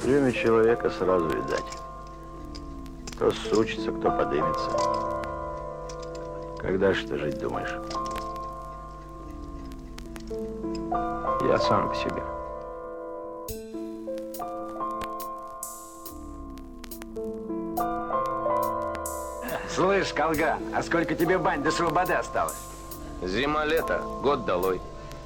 Время человека сразу видать. Кто сучится, кто подымется. Когда же ты жить думаешь? Я сам по себе. Слышь, Колган, а сколько тебе бань до свободы осталось? Зима-лето, год долой.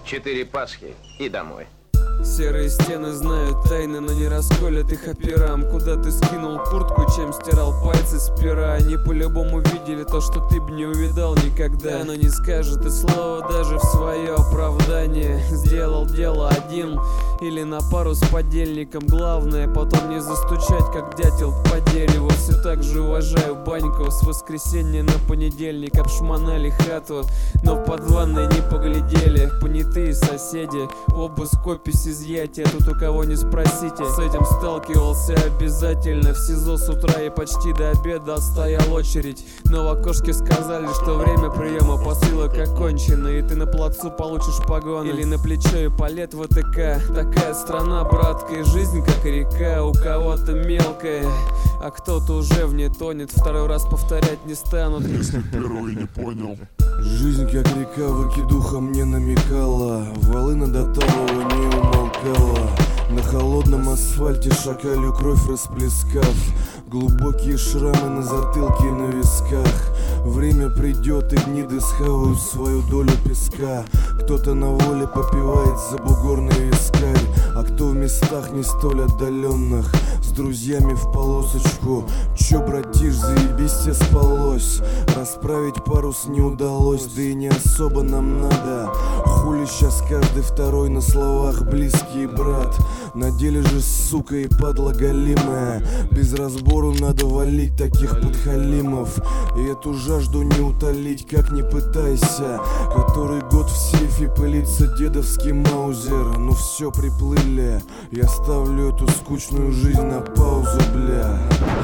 4 Пасхи и домой. Серые стены знают тайны, но не расколят их операм. Куда ты скинул куртку, чем стирал пальцы с пера? Они по-любому видели то, что ты б не увидал никогда. Но не скажет и слова даже в свое оправдание. Сделал дело один или на пару с подельником. Главное потом не застучать, как дятел по дереву. Все так же уважаю баньку. С воскресенья на понедельник обшмонали хату, но под ванной не поглядели. Понятые соседи, обыск, опись, изъятия. Тут у кого не спросите. С этим сталкивался обязательно. В СИЗО с утра и почти до обеда стоял очередь. Но в окошке сказали, что время приема посылок окончено, и ты на плацу получишь погоны или на плечо и палет ВТК. Такая страна, братка, и жизнь как река. У кого-то мелкая, а кто-то уже в ней тонет. Второй раз повторять не станут. Если первый не понял. Жизнь как река, выкидуха мне намекала. Волына до талого не умолкала. На холодном асфальте шакалью кровь расплескав. Глубокие шрамы на затылке и на висках. Время придет, и гниды схавают свою долю песка. Кто-то на воле попивает забугорный вискарь, а кто в местах не столь отдаленных с друзьями в полосочку. Чё, братиш, заебись тебе спалось. Расправить парус не удалось, да и не особо нам надо. Хули сейчас каждый второй на словах близкий брат. На деле же, сука, и падла голимая. Без разбору надо валить таких подхалимов. И эту жажду не утолить, как не пытайся. Который год в сейфе пылится дедовский маузер. Ну все, приплыли. Я ставлю эту скучную жизнь на паузу, бля.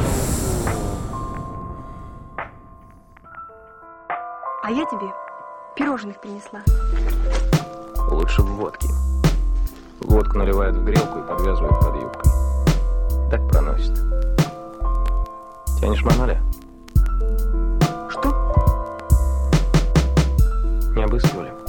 А я тебе пирожных принесла. Лучше в водке. Водку наливают в грелку и подвязывают под юбкой. Так проносит. Тянешь Маноля? Что? Не обыскивали?